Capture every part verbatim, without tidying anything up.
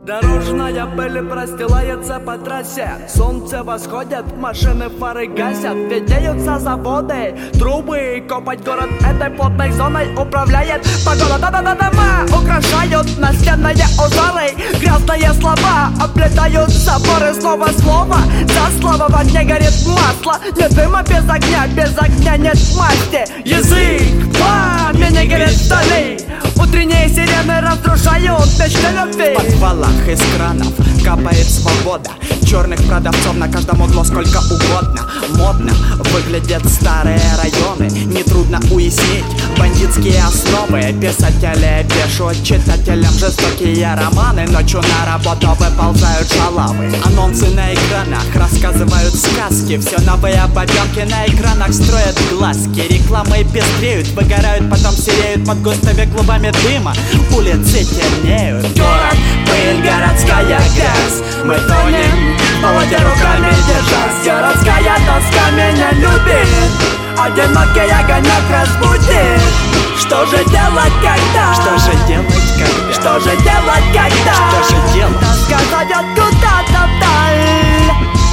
Дорожная пыль простилается по трассе. Солнце восходит, машины фары гасят. Видеются заводы, трубы. Копать город этой плотной зоной управляет погода. Да-да-да, дома украшают настенные узоры. Грязные слова облетают заборы. Снова слово за слово, в огне горит масло. Нет дыма без огня, без огня нет масти. Язык пламени горит вдали. Утренние сирены разрушают мечты любви. В подвалах из кранов капает свобода. Черных продавцов на каждом углу сколько угодно. Модно выглядят старые районы. Нетрудно уяснить бандитские основы. Писатели пишут читателям жестокие романы. Ночью на работу выползают шалавы. Анонсы на экранах рассказывают сказки. Все новые бабенки на экранах строят глазки. Рекламы пестреют, выгорают, потом сереют под густыми клубами дыма. Улицы темнеют. Город, пыль, городская грязь. Мы тонем, в воде руками держась. Городская тоска меня любит. Одинокий огонек разбудит. Что же делать, когда? Что же делать, когда? Что же делать, когда? Что же делать? Тоска зовет куда-то вдаль.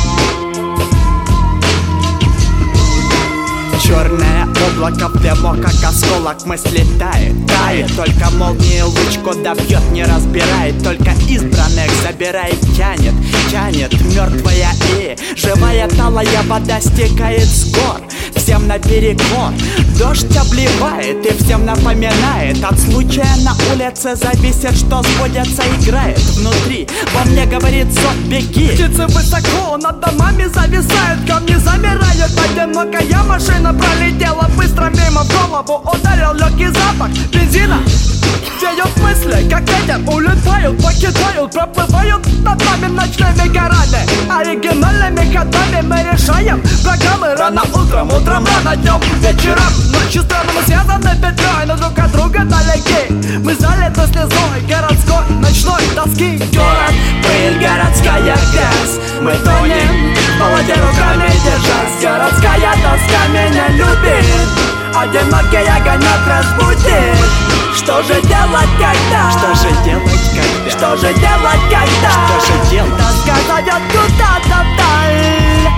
Черное облако в дыму, как осколок мысли тает, тает. Только молнии луч куда бьет, не разбирает. Только избранных забирает, тянет, тянет. Мертвая и живая талая вода стекает с гор. Всем наперекор дождь обливает и всем напоминает. От случая на улице зависит, что сбудется, играет внутри. Во мне говорит зов, беги. Птицы высоко над домами зависают, камни замирают. Одинокая машина пролетела быстро мимо, в голову ударил легкий запах бензина. Сеют мысли, как ветер, улетают, покидают, проплывают над нами ночными горами. Оригинальными ходами мы решаем программы. Рано утром, утром рано, днем, вечером. Ночью странно мы связаны петлей, но друг от друга далеки. Мы залиты слезой городской ночной тоски. Город, пыль, городская грязь. Мы тонем, в воде руками держась. Городская тоска меня любит. Одинокий огонек разбудит. Что же делать, когда? Что же делать, когда? Что же делать, когда? Что же делать? Тоска зовет куда-то вдаль.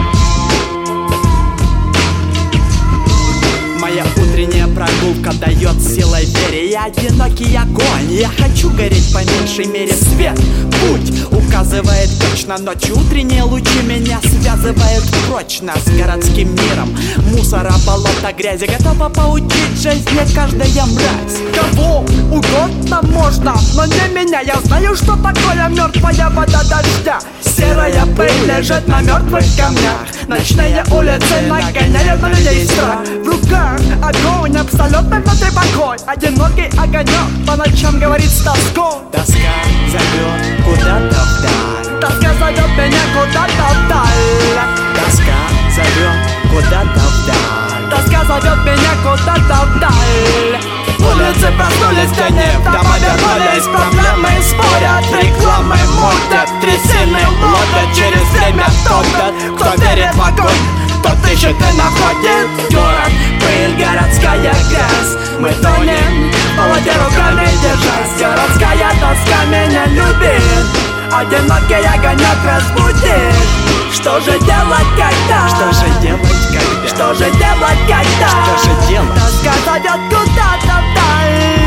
Моя утренняя прогулка дает силой вере. Я одинокий огонь, я хочу гореть по меньшей мере. Свет, путь указывает точно. Ночью утренние лучи меня связывают прочно с городским миром. Мусора, болота, грязи, готова поучить жизни каждая мразь. Кого угодно можно, но не меня. Я знаю, что такое мертвая вода дождя. Серая пыль лежит на мертвых камнях. Ночные улицы нагоняют на людей страх. В руках огонь, абсолютно внутри покой. Одинокий огонек по ночам говорит с тоской. Тоска зовет куда-то вдаль. Тоска зовет меня куда-то вдаль. Тоска зовет куда-то вдаль. Тоска зовет меня куда-то вдаль. Улицы проснулись в тени, дома вернулись, проблемы спорят, рекламы мутят, трясины ловят через время. Тот, кто верит в огонь, тот ищет и находит. Город, пыль, городская грязь. Мы тонем, в воде руками держась. Городская тоска меня любит. Одинокий огонек разбудит. Что же делать, когда? Что же делать, когда? Что же делать, когда? Что же делать? Тоска зовет куда-то вдаль.